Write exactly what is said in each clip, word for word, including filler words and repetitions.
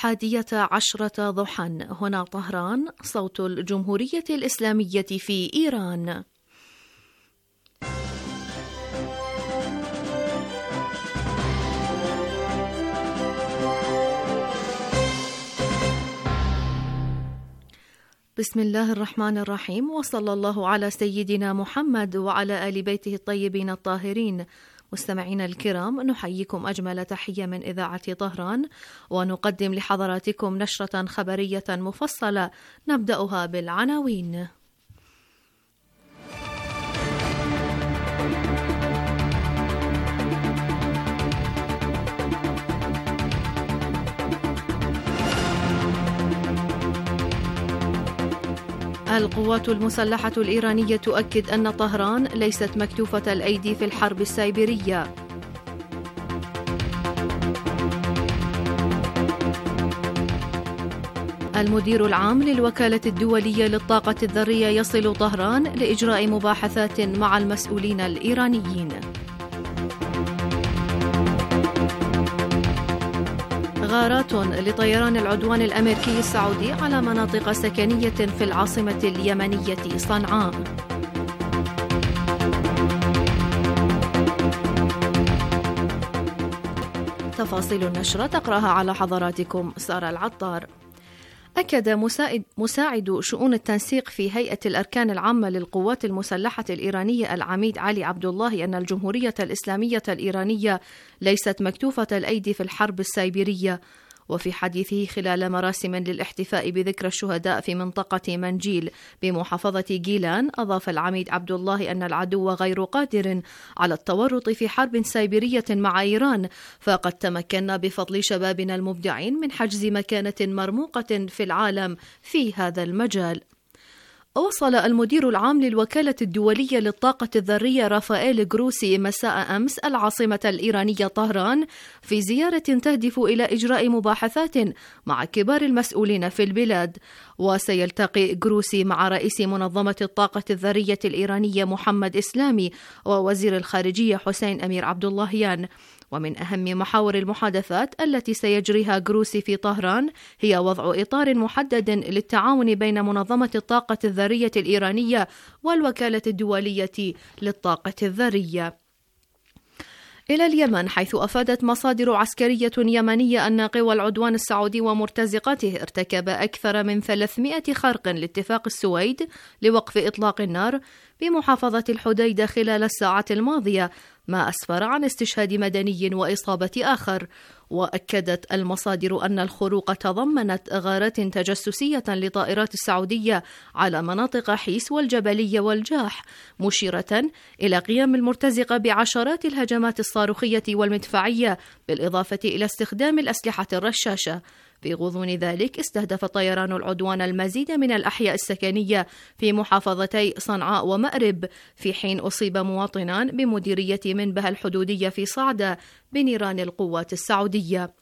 الحادية عشرة ضحى. هنا طهران، صوت الجمهورية الإسلامية في إيران. بسم الله الرحمن الرحيم، وصلى الله على سيدنا محمد وعلى آل بيته الطيبين الطاهرين. مستمعينا الكرام، نحييكم أجمل تحية من إذاعة طهران، ونقدم لحضراتكم نشرة خبرية مفصلة نبدأها بالعناوين. القوات المسلحة الإيرانية تؤكد أن طهران ليست مكتوفة الأيدي في الحرب السيبيرية. المدير العام للوكالة الدولية للطاقة الذرية يصل طهران لإجراء مباحثات مع المسؤولين الإيرانيين. غارات لطيران العدوان الأمريكي السعودي على مناطق سكنية في العاصمة اليمنية صنعاء. تفاصيل النشرة تقرأها على حضراتكم سارة العطار. أكد مساعد, مساعد شؤون التنسيق في هيئة الأركان العامة للقوات المسلحة الإيرانية العميد علي عبد الله أن الجمهورية الإسلامية الإيرانية ليست مكتوفة الأيدي في الحرب السيبيرية. وفي حديثه خلال مراسم للاحتفاء بذكرى الشهداء في منطقة منجيل بمحافظة جيلان، أضاف العميد عبد الله أن العدو غير قادر على التورط في حرب سيبيرية مع إيران، فقد تمكنا بفضل شبابنا المبدعين من حجز مكانة مرموقة في العالم في هذا المجال. وصل المدير العام للوكالة الدولية للطاقة الذرية رافائيل جروسي مساء أمس العاصمة الإيرانية طهران في زيارة تهدف إلى إجراء مباحثات مع كبار المسؤولين في البلاد. وسيلتقي جروسي مع رئيس منظمة الطاقة الذرية الإيرانية محمد إسلامي ووزير الخارجية حسين أمير عبد اللهيان. ومن أهم محاور المحادثات التي سيجريها جروسي في طهران هي وضع إطار محدد للتعاون بين منظمة الطاقة الذرية الإيرانية والوكالة الدولية للطاقة الذرية. إلى اليمن، حيث أفادت مصادر عسكرية يمنية أن قوى العدوان السعودي ومرتزقته ارتكب أكثر من ثلاثمائة خرق لاتفاق السويد لوقف إطلاق النار بمحافظة الحديدة خلال الساعات الماضية، ما أسفر عن استشهاد مدني وإصابة آخر. وأكدت المصادر أن الخروق تضمنت غارات تجسسية لطائرات السعودية على مناطق حيس والجبلية والجاح، مشيرة إلى قيام المرتزقة بعشرات الهجمات الصاروخية والمدفعية، بالإضافة إلى استخدام الأسلحة الرشاشة. في غضون ذلك، استهدف طيران العدوان المزيد من الأحياء السكنية في محافظتي صنعاء ومأرب، في حين أصيب مواطنان بمديرية منبه الحدودية في صعدة بنيران القوات السعودية.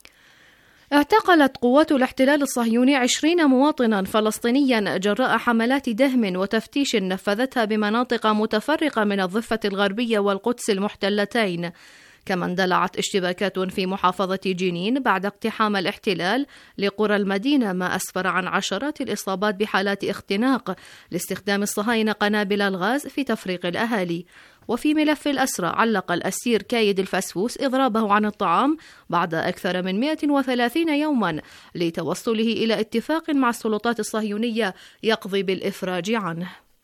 اعتقلت قوات الاحتلال الصهيوني عشرين مواطنا فلسطينيا جراء حملات دهم وتفتيش نفذتها بمناطق متفرقة من الضفة الغربية والقدس المحتلتين. كما اندلعت اشتباكات في محافظة جنين بعد اقتحام الاحتلال لقرى المدينة، ما أسفر عن عشرات الإصابات بحالات اختناق لاستخدام الصهاينة قنابل الغاز في تفريق الأهالي. وفي ملف الأسرى، علق الأسير كايد الفسفوس إضرابه عن الطعام بعد أكثر من مئة وثلاثين يوما لتوصله إلى اتفاق مع السلطات الصهيونية يقضي بالإفراج عنه.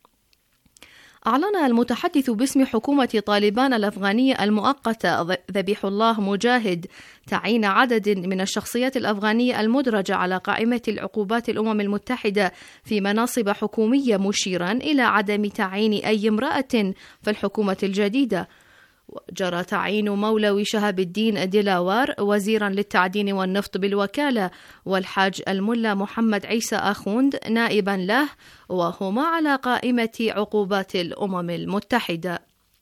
أعلن المتحدث باسم حكومة طالبان الأفغانية المؤقتة ذبيح الله مجاهد تعيين عدد من الشخصيات الأفغانية المدرجة على قائمة العقوبات الأمم المتحدة في مناصب حكومية، مشيرا إلى عدم تعيين أي امرأة في الحكومة الجديدة. جرى تعيين مولوي شهاب الدين دلاوار وزيرا للتعدين والنفط بالوكالة، والحاج الملا محمد عيسى آخوند نائبا له، وهما على قائمة عقوبات الأمم المتحدة.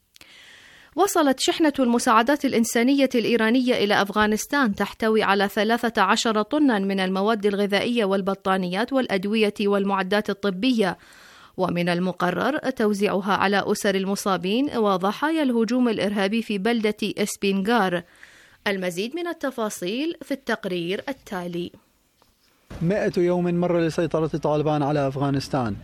وصلت شحنة المساعدات الإنسانية الإيرانية إلى أفغانستان تحتوي على ثلاثة عشر طنا من المواد الغذائية والبطانيات والأدوية والمعدات الطبية، ومن المقرر توزيعها على أسر المصابين وضحايا الهجوم الإرهابي في بلدة إسبينغار. المزيد من التفاصيل في التقرير التالي. مئة يوم مر لسيطرة طالبان على أفغانستان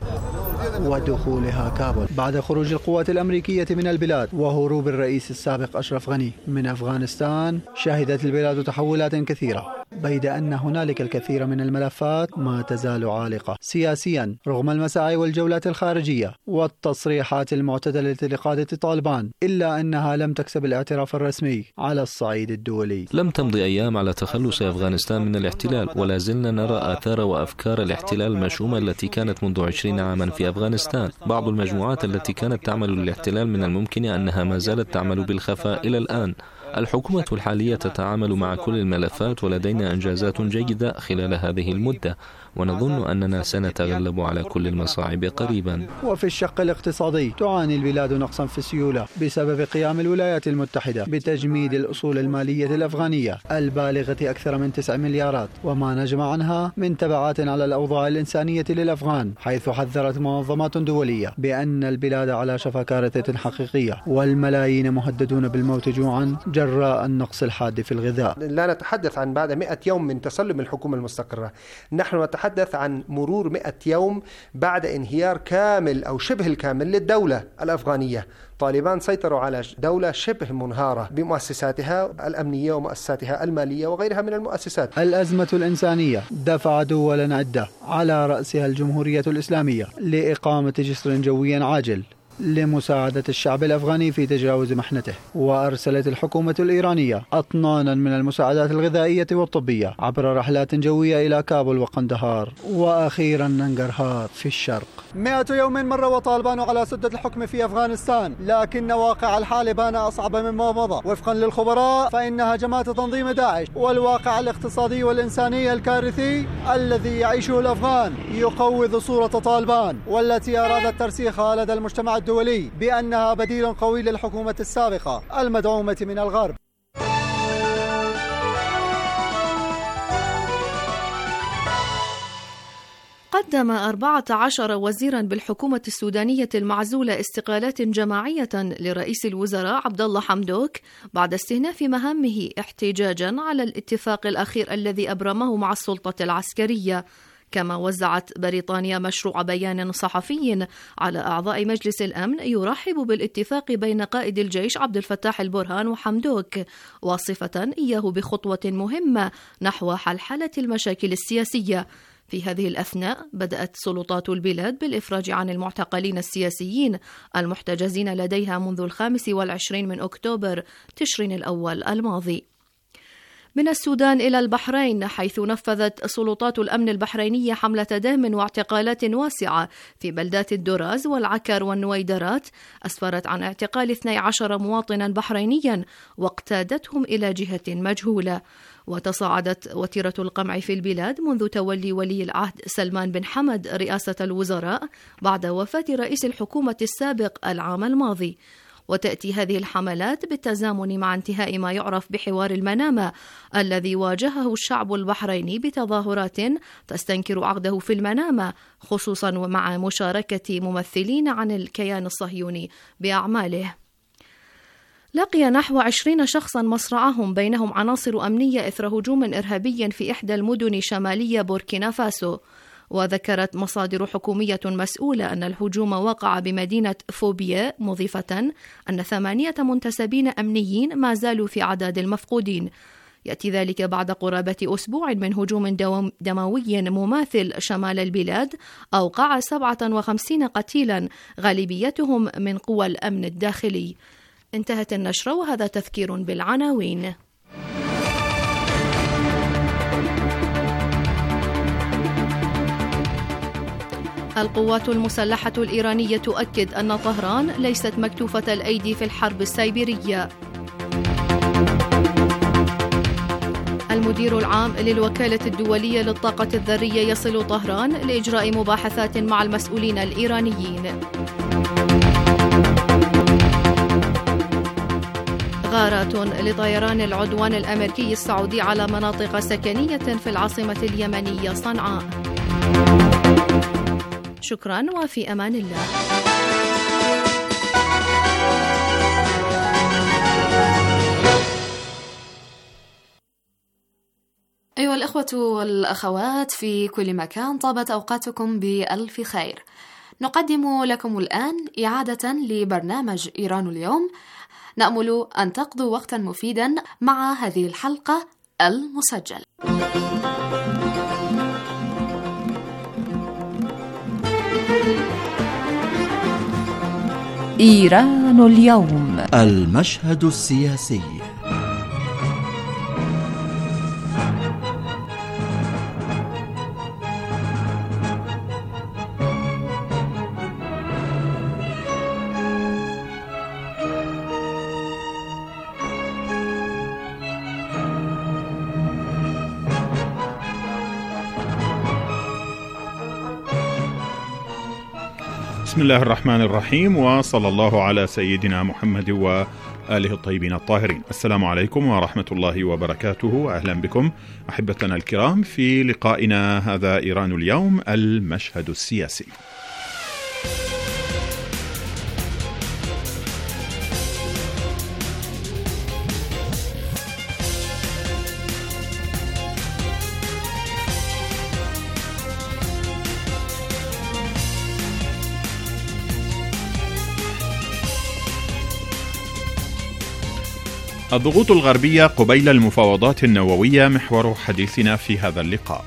ودخولها كابول بعد خروج القوات الأمريكية من البلاد وهروب الرئيس السابق أشرف غني من أفغانستان. شهدت البلاد تحولات كثيرة، بيد أن هنالك الكثير من الملفات ما تزال عالقة سياسيا رغم المساعي والجولات الخارجية والتصريحات المعتدلة لقادة طالبان، إلا أنها لم تكسب الاعتراف الرسمي على الصعيد الدولي. لم تمضي أيام على تخلص أفغانستان من الاحتلال، ولا زلنا نرى آثار وأفكار الاحتلال المشؤومة التي كانت منذ عشرين عاما في أفغانستان. بعض المجموعات التي كانت تعمل للاحتلال من الممكن أنها ما زالت تعمل بالخفاء إلى الآن. الحكومة الحالية تتعامل مع كل الملفات، ولدينا إنجازات جيدة خلال هذه المدة، ونظن أننا سنتغلب على كل المصاعب قريبا. وفي الشق الاقتصادي تعاني البلاد نقصا في السيولة بسبب قيام الولايات المتحدة بتجميد الأصول المالية الأفغانية البالغة أكثر من تسع مليارات، وما نجم عنها من تبعات على الأوضاع الإنسانية للأفغان، حيث حذرت منظمات دولية بأن البلاد على شفا كارثة حقيقية والملايين مهددون بالموت جوعا جراء النقص الحاد في الغذاء. لا نتحدث عن بعد مئة يوم من تسلم الحكومة المستقرة، نحن نتحدث عن مرور مئة يوم بعد انهيار كامل أو شبه الكامل للدولة الأفغانية. طالبان سيطروا على دولة شبه منهارة بمؤسساتها الأمنية ومؤسساتها المالية وغيرها من المؤسسات. الأزمة الإنسانية دفع دولا عدة على رأسها الجمهورية الإسلامية لإقامة جسر جوي عاجل لمساعدة الشعب الأفغاني في تجاوز محنته، وأرسلت الحكومة الإيرانية أطنانا من المساعدات الغذائية والطبية عبر رحلات جوية إلى كابول وقندهار وأخيرا ننقرهار في الشرق. مئة يوم مر وطالبان على سدة الحكم في أفغانستان، لكن واقع الحال بان أصعب مما مضى. وفقا للخبراء فإن هجمات تنظيم داعش والواقع الاقتصادي والإنساني الكارثي الذي يعيشه الأفغان يقوض صورة طالبان، والتي أرادت ترسيخها لدى المجتمع الدولي بأنها بديل قوي للحكومة السابقة المدعومة من الغرب. قدم أربعة عشر وزيرا بالحكومة السودانية المعزولة استقالات جماعية لرئيس الوزراء عبد الله حمدوك بعد استئناف مهامه احتجاجا على الاتفاق الأخير الذي أبرمه مع السلطة العسكرية. كما وزعت بريطانيا مشروع بيان صحفي على أعضاء مجلس الأمن يرحب بالاتفاق بين قائد الجيش عبد الفتاح البرهان وحمدوك، واصفة إياه بخطوة مهمة نحو حلحلة المشاكل السياسية. في هذه الأثناء بدأت سلطات البلاد بالإفراج عن المعتقلين السياسيين المحتجزين لديها منذ الخامس والعشرين من أكتوبر تشرين الأول الماضي. من السودان إلى البحرين، حيث نفذت سلطات الأمن البحرينية حملة دهم واعتقالات واسعة في بلدات الدراز والعكر والنويدرات، أسفرت عن اعتقال اثني عشر مواطنا بحرينيا واقتادتهم إلى جهة مجهولة. وتصاعدت وتيرة القمع في البلاد منذ تولي ولي العهد سلمان بن حمد رئاسة الوزراء بعد وفاة رئيس الحكومة السابق العام الماضي. وتأتي هذه الحملات بالتزامن مع انتهاء ما يعرف بحوار المنامة الذي واجهه الشعب البحريني بتظاهرات تستنكر عقده في المنامة، خصوصا ومع مشاركة ممثلين عن الكيان الصهيوني بأعماله. لقي نحو عشرين شخصا مصرعهم، بينهم عناصر أمنية، إثر هجوم إرهابي في إحدى المدن شمالية بوركينا فاسو. وذكرت مصادر حكومية مسؤولة أن الهجوم وقع بمدينة فوبيا، مضيفة أن ثمانية منتسبين أمنيين ما زالوا في عداد المفقودين. يأتي ذلك بعد قرابة أسبوع من هجوم دموي مماثل شمال البلاد أوقع سبعة وخمسين قتيلا غالبيتهم من قوى الأمن الداخلي. انتهت النشرة، وهذا تذكير بالعناوين. القوات المسلحة الإيرانية تؤكد أن طهران ليست مكتوفة الأيدي في الحرب السيبيرية. المدير العام للوكالة الدولية للطاقة الذرية يصل طهران لإجراء مباحثات مع المسؤولين الإيرانيين. غارات لطيران العدوان الأمريكي السعودي على مناطق سكنية في العاصمة اليمنية صنعاء. شكرا وفي أمان الله. أيها الأخوة الأخوة والأخوات في كل مكان، طابت أوقاتكم بألف خير. نقدم لكم الآن إعادة لبرنامج إيران اليوم، نأمل أن تقضوا وقتا مفيدا مع هذه الحلقة المسجل. إيران اليوم، المشهد السياسي. بسم الله الرحمن الرحيم، وصلى الله على سيدنا محمد وآله الطيبين الطاهرين. السلام عليكم ورحمة الله وبركاته. أهلا بكم أحبتنا الكرام في لقائنا هذا إيران اليوم، المشهد السياسي. الضغوط الغربية قبيل المفاوضات النووية محور حديثنا في هذا اللقاء.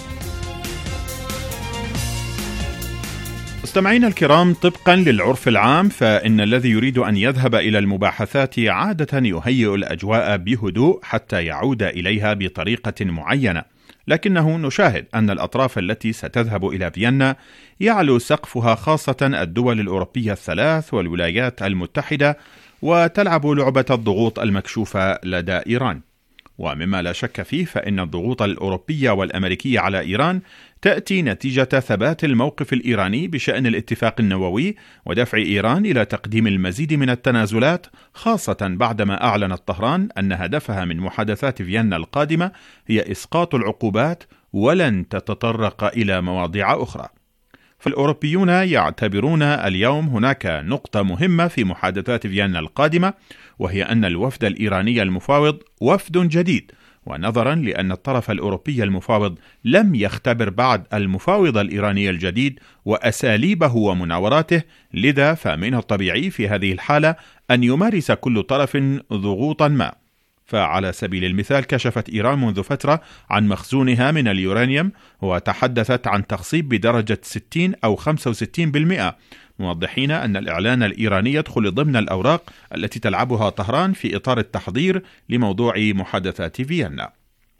مستمعينا الكرام، طبقا للعرف العام فإن الذي يريد أن يذهب إلى المباحثات عادة يهيئ الأجواء بهدوء حتى يعود إليها بطريقة معينة، لكنه نشاهد أن الأطراف التي ستذهب إلى فيينا يعلو سقفها خاصة الدول الأوروبية الثلاث والولايات المتحدة، وتلعب لعبة الضغوط المكشوفة لدى إيران. ومما لا شك فيه فإن الضغوط الأوروبية والأمريكية على إيران تأتي نتيجة ثبات الموقف الإيراني بشأن الاتفاق النووي ودفع إيران إلى تقديم المزيد من التنازلات، خاصة بعدما أعلنت طهران أن هدفها من محادثات فيينا القادمة هي إسقاط العقوبات ولن تتطرق إلى مواضيع أخرى. فالأوروبيون يعتبرون اليوم هناك نقطة مهمة في محادثات فيينا القادمة، وهي أن الوفد الإيراني المفاوض وفد جديد، ونظرا لأن الطرف الأوروبي المفاوض لم يختبر بعد المفاوض الإيراني الجديد وأساليبه ومناوراته، لذا فمن الطبيعي في هذه الحالة أن يمارس كل طرف ضغوطا ما. فعلى سبيل المثال كشفت إيران منذ فترة عن مخزونها من اليورانيوم، وتحدثت عن تخصيب بدرجة ستين أو خمسة وستين بالمئة، موضحين أن الإعلان الإيراني يدخل ضمن الأوراق التي تلعبها طهران في إطار التحضير لموضوع محادثات فيينا.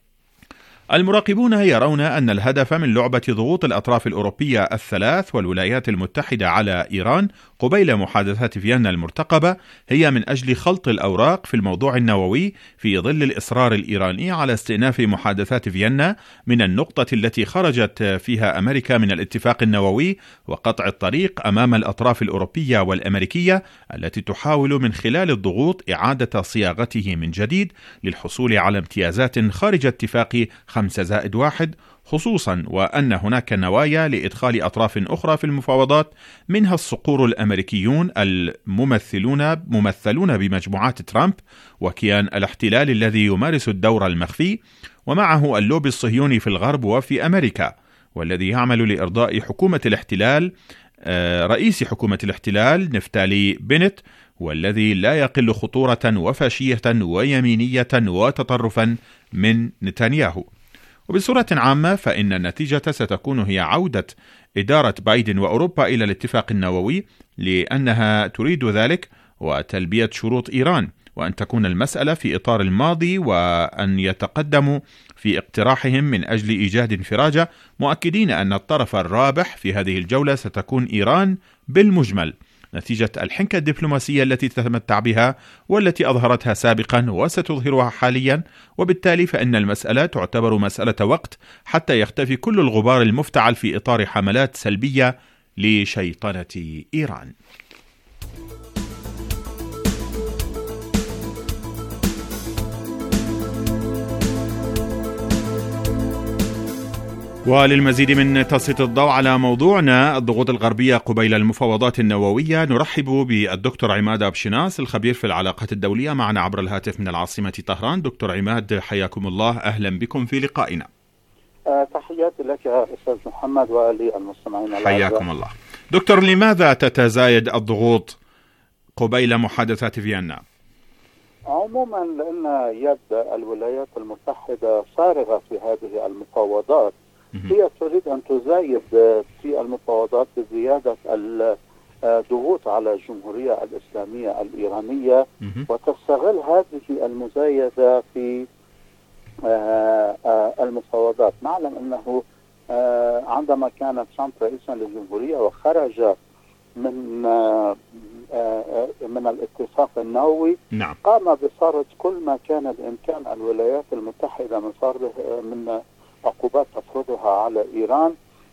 المراقبون يرون أن الهدف من لعبة ضغوط الأطراف الأوروبية الثلاث والولايات المتحدة على إيران قبيل محادثات فيينا المرتقبة هي من أجل خلط الأوراق في الموضوع النووي في ظل الإصرار الإيراني على استئناف محادثات فيينا من النقطة التي خرجت فيها أمريكا من الاتفاق النووي، وقطع الطريق أمام الأطراف الأوروبية والأمريكية التي تحاول من خلال الضغوط إعادة صياغته من جديد للحصول على امتيازات خارج اتفاق خمسة زائد واحد، خصوصا وأن هناك نوايا لإدخال أطراف أخرى في المفاوضات، منها الصقور الأمريكيون الممثلون ممثلون بمجموعات ترامب وكيان الاحتلال الذي يمارس الدور المخفي، ومعه اللوبي الصهيوني في الغرب وفي أمريكا، والذي يعمل لإرضاء حكومة الاحتلال رئيس حكومة الاحتلال نفتالي بنت، والذي لا يقل خطورة وفاشية ويمينية وتطرفا من نتنياهو. وبصورة عامة فإن النتيجة ستكون هي عودة إدارة بايدن وأوروبا إلى الاتفاق النووي، لأنها تريد ذلك وتلبية شروط إيران، وأن تكون المسألة في إطار الماضي، وأن يتقدموا في اقتراحهم من أجل إيجاد انفراجة، مؤكدين أن الطرف الرابح في هذه الجولة ستكون إيران بالمجمل، نتيجة الحنكة الدبلوماسية التي تتمتع بها والتي أظهرتها سابقا وستظهرها حاليا. وبالتالي فإن المسألة تعتبر مسألة وقت حتى يختفي كل الغبار المفتعل في إطار حملات سلبية لشيطنة إيران. وللمزيد من تسليط الضوء على موضوعنا الضغوط الغربية قبيل المفاوضات النووية، نرحب بالدكتور عماد أبشناس الخبير في العلاقات الدولية معنا عبر الهاتف من العاصمة طهران. دكتور عماد، حياكم الله، أهلا بكم في لقائنا. تحياتي لك أستاذ محمد وللمستمعين. حياكم الله. دكتور، لماذا تتزايد الضغوط قبيل محادثات فيينا؟ عموما لأن يد الولايات المتحدة صارغة في هذه المفاوضات. هي تريد أن تزايد في المفاوضات بزيادة الضغوط على الجمهورية الإسلامية الإيرانية، وتستغل هذه المزايدة في المفاوضات. نعلم أنه عندما كان ترامب رئيسا للجمهورية وخرج من من الاتفاق النووي، نعم. قام بفرض كل ما كان بإمكان الولايات المتحدة من فرض من عقوبات تفرضها على إيران،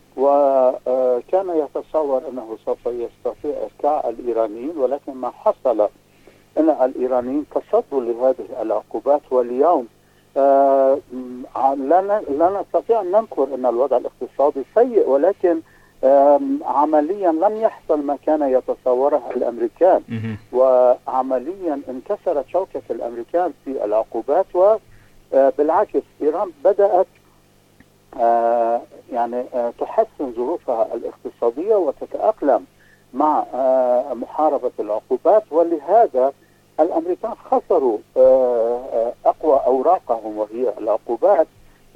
وكان يتصور أنه سوف يستطيع إركاع الإيرانيين، ولكن ما حصل أن الإيرانيين تصدوا لهذه العقوبات. واليوم آه لا لا نستطيع أن ننكر أن الوضع الاقتصادي سيء، ولكن آه عمليا لم يحصل ما كان يتصوره الأمريكان، وعمليا انكسرت شوكة الأمريكان في العقوبات، وبالعكس إيران بدأت آه يعني آه تحسن ظروفها الاقتصادية وتتأقلم مع آه محاربة العقوبات. ولهذا الأمريكان خسروا أقوى أوراقهم وهي العقوبات،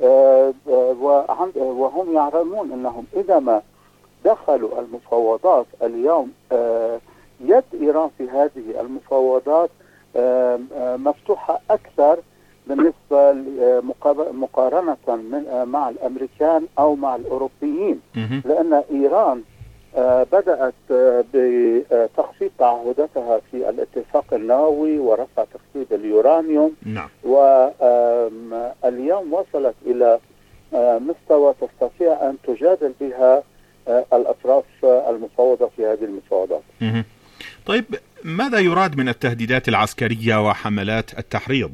وهم يعلمون أنهم إذا ما دخلوا المفاوضات اليوم يد إيران في هذه المفاوضات مفتوحة أكثر بالنسبة مقارنة مع الأمريكان أو مع الأوروبيين، لأن إيران بدأت بتخفيض تعهداتها في الاتفاق النووي ورفع تخفيض اليورانيوم، نعم. واليوم وصلت إلى مستوى تستطيع أن تجادل بها الأطراف المفاوضة في هذه المفاوضات. طيب، ماذا يراد من التهديدات العسكرية وحملات التحريض؟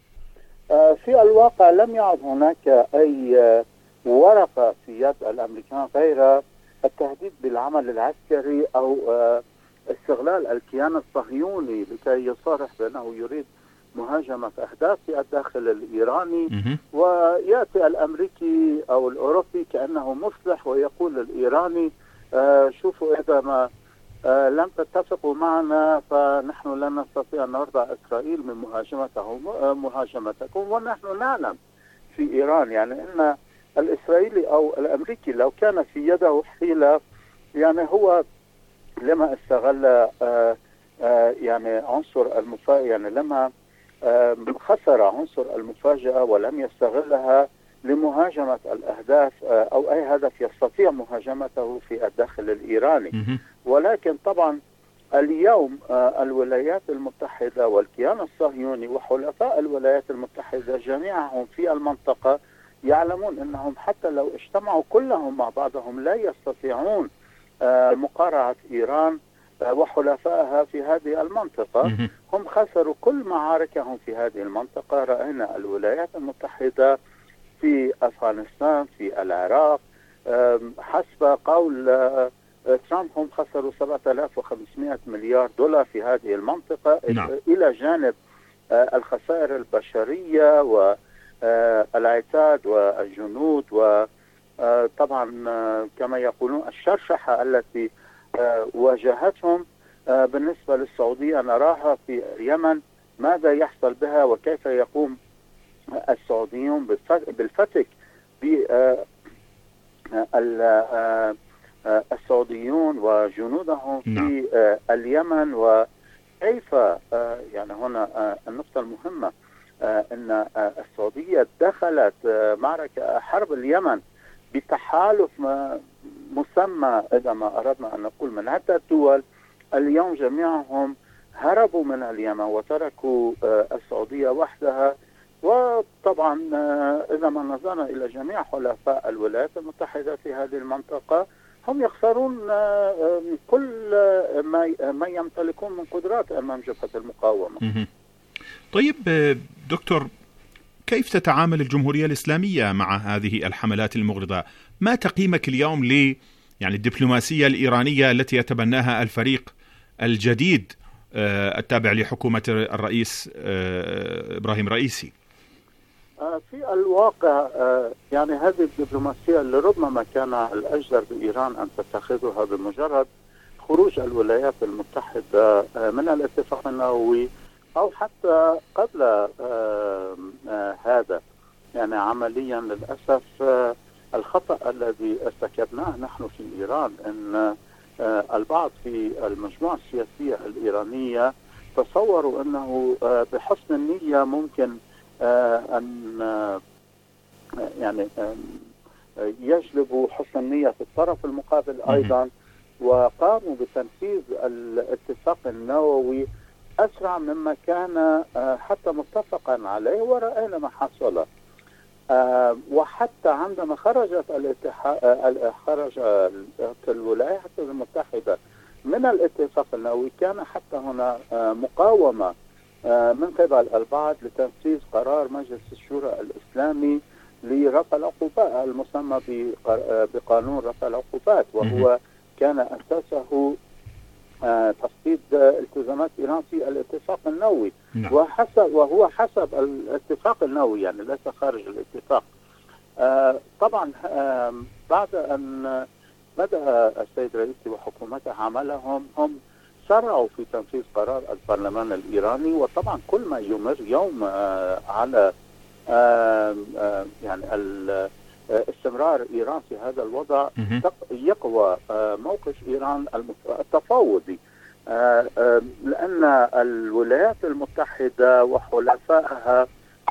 في الواقع لم يعد هناك أي ورقة في يد الأمريكان غير التهديد بالعمل العسكري أو استغلال الكيان الصهيوني لكي يصرح بأنه يريد مهاجمة أهداف في الداخل الإيراني، ويأتي الأمريكي أو الأوروبي كأنه مصلح ويقول للإيراني آه شوفوا إذا ما آه لم تتفقوا معنا فنحن لن نستطيع أن نرضى إسرائيل من مهاجمتهم مهاجمتكم. ونحن نعلم في إيران يعني أن الإسرائيلي أو الأمريكي لو كان في يده حيلة يعني هو لما استغل آه آه يعني عنصر المفاجأة، يعني لما آه خسر عنصر المفاجأة ولم يستغلها لمهاجمة الأهداف آه أو أي هدف يستطيع مهاجمته في الداخل الإيراني. ولكن طبعا اليوم آه الولايات المتحدة والكيان الصهيوني وحلفاء الولايات المتحدة جميعهم في المنطقة يعلمون أنهم حتى لو اجتمعوا كلهم مع بعضهم لا يستطيعون آه مقارعة إيران آه وحلفائها في هذه المنطقة. هم خسروا كل معاركهم في هذه المنطقة. رأينا الولايات المتحدة في أفغانستان، في العراق، آه حسب قول آه ترامب هم خسروا سبعة آلاف وخمسمائة مليار دولار في هذه المنطقة، نعم. إلى جانب آه الخسائر البشرية و آه العتاد والجنود وطبعا آه كما يقولون الشرشحة التي آه واجهتهم. آه بالنسبة للسعودية نراها في اليمن ماذا يحصل بها وكيف يقوم السعوديون بالفتك بالسعوديون وجنودهم في آه اليمن، وكيف آه يعني هنا آه النقطة المهمة آه أن آه السعودية دخلت آه معركة حرب اليمن بتحالف مسمى إذا ما أردنا أن نقول من عدة دول. اليوم جميعهم هربوا من اليمن وتركوا آه السعودية وحدها. وطبعا آه إذا ما نظرنا إلى جميع حلفاء الولايات المتحدة في هذه المنطقة هم يخسرون آه كل ما ما يمتلكون من قدرات أمام جبهة المقاومة. طيب دكتور، كيف تتعامل الجمهورية الإسلامية مع هذه الحملات المغرضة؟ ما تقييمك اليوم ل يعني الدبلوماسية الإيرانية التي يتبناها الفريق الجديد التابع لحكومة الرئيس إبراهيم رئيسي؟ في الواقع يعني هذه الدبلوماسية اللي ربما كان الأجدر بإيران أن تتخذها بمجرد خروج الولايات المتحدة من الاتفاق النووي أو حتى قبل هذا. يعني عمليا للأسف الخطأ الذي ارتكبناه نحن في إيران أن البعض في المجموعة السياسية الإيرانية تصوروا أنه بحسن النية ممكن أن يعني يجلبوا حسن النية في الطرف المقابل أيضا، وقاموا بتنفيذ الاتفاق النووي أسرع مما كان حتى متفقا عليه، ورأينا ما حصل. وحتى عندما خرجت الاتحاد خرج الولايات المتحدة من الاتفاق النووي كان حتى هنا مقاومة من قبل البعض لتنفيذ قرار مجلس الشورى الإسلامي لرفع العقوبات المسمى بقانون رفع العقوبات، وهو كان أساسه تفقيد التزامات إيران في الاتفاق النووي، وحسب وهو حسب الاتفاق النووي يعني ليس خارج الاتفاق. طبعا بعد أن بدأ السيد رئيسي وحكومته عملهم هم سرعوا في تنفيذ قرار البرلمان الإيراني، وطبعا كل ما يمر يوم على يعني استمرار إيران في هذا الوضع يقوى موقف إيران التفاوضي، لأن الولايات المتحدة وحلفائها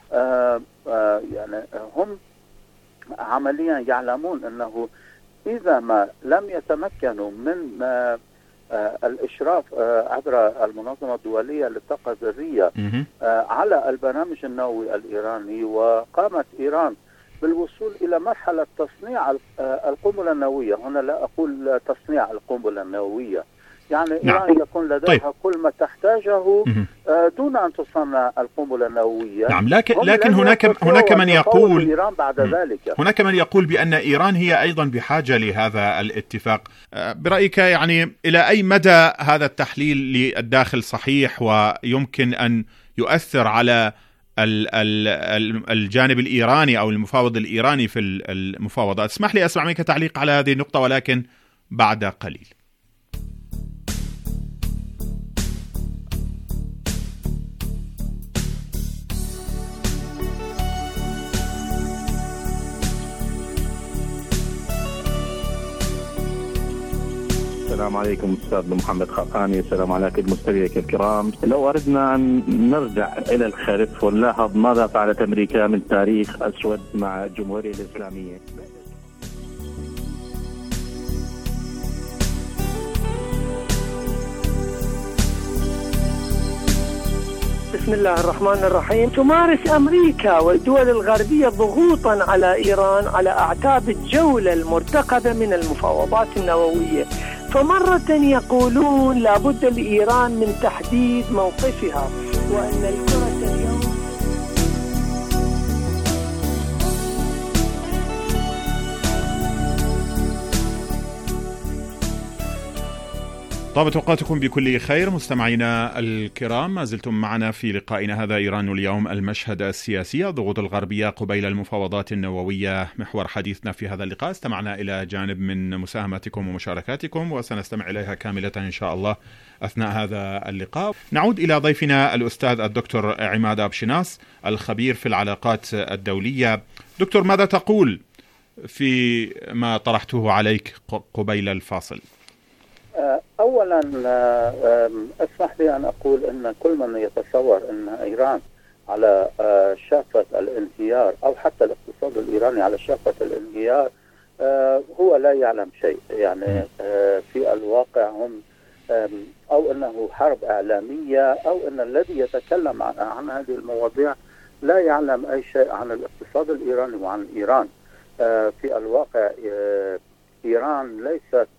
يعني هم عمليا يعلمون أنه إذا ما لم يتمكنوا من الإشراف عبر المنظمة الدولية للطاقة الذرية على البرنامج النووي الإيراني، وقامت إيران بالوصول إلى مرحلة تصنيع القنبلة النووية. هنا لا أقول تصنيع القنبلة النووية، يعني نعم. إيران يكون لديها طيب. كل ما تحتاجه دون أن تصنع القنبلة النووية. نعم، لكن لكن هناك هناك من يقول إيران بعد ذلك هناك من يقول بأن إيران هي أيضا بحاجة لهذا الاتفاق. برأيك يعني إلى أي مدى هذا التحليل للداخل صحيح ويمكن أن يؤثر على الجانب الإيراني أو المفاوض الإيراني في المفاوضات؟ اسمح لي أسمع منك تعليق على هذه النقطة ولكن بعد قليل. السلام عليكم أستاذ محمد خاقاني. السلام عليكم مستمعيك الكرام. لو أردنا أن نرجع إلى الخلف ونلاحظ ماذا فعلت أمريكا من تاريخ أسود مع الجمهورية الإسلامية. بسم الله الرحمن الرحيم. تمارس أمريكا والدول الغربية ضغوطا على إيران على أعتاب الجولة المرتقبة من المفاوضات النووية، فمرة يقولون لابد لإيران من تحديد موقفها، وأن الكرة اليوم طابت أوقاتكم بكل خير مستمعينا الكرام، ما زلتم معنا في لقائنا هذا إيران اليوم المشهد السياسي، الضغوط الغربية قبيل المفاوضات النووية محور حديثنا في هذا اللقاء. استمعنا إلى جانب من مساهماتكم ومشاركاتكم وسنستمع إليها كاملة إن شاء الله أثناء هذا اللقاء. نعود إلى ضيفنا الأستاذ الدكتور عماد أبشناس الخبير في العلاقات الدولية. دكتور، ماذا تقول في ما طرحته عليك قبيل الفاصل؟ أولا أسمح لي أن أقول أن كل من يتصور أن إيران على شافة الانهيار أو حتى الاقتصاد الإيراني على شافة الانهيار هو لا يعلم شيء. يعني في الواقع هم أو أنه حرب إعلامية أو أن الذي يتكلم عن هذه المواضيع لا يعلم أي شيء عن الاقتصاد الإيراني وعن إيران. في الواقع إيران ليست